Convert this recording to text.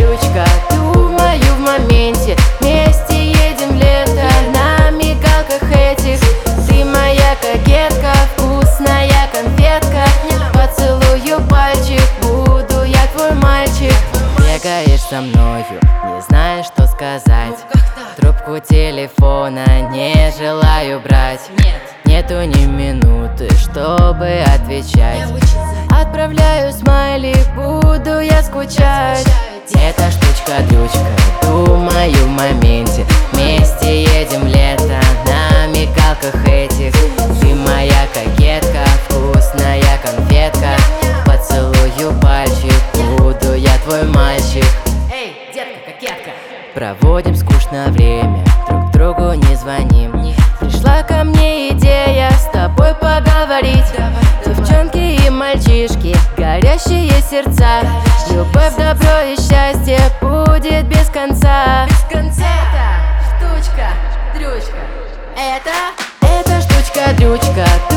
дрючка, думаю в моменте. Вместе едем в лето на мигалках этих. Ты моя кокетка, вкусная конфетка. Поцелую пальчик, буду я твой мальчик. Бегаешь со мною, не знаешь, что сказать. Трубку телефона не желаю брать. Нету ни минуты, чтобы отвечать. Отправляю смайлик, буду я скучать. Эта штучка-дрючка, думаю в моменте. Вместе едем в лето на мигалках этих. Ты моя кокетка, вкусная конфетка. Поцелую пальчик, буду я твой мальчик. Эй, детка, кокетка. Проводим скучное время, друг другу не звоним. Пришла ко мне идея с тобой поговорить. Девчонки и мальчишки, горящие сердца. Любовь, добро и счастье будет без конца. Это штучка-дрючка. Это штучка-дрючка,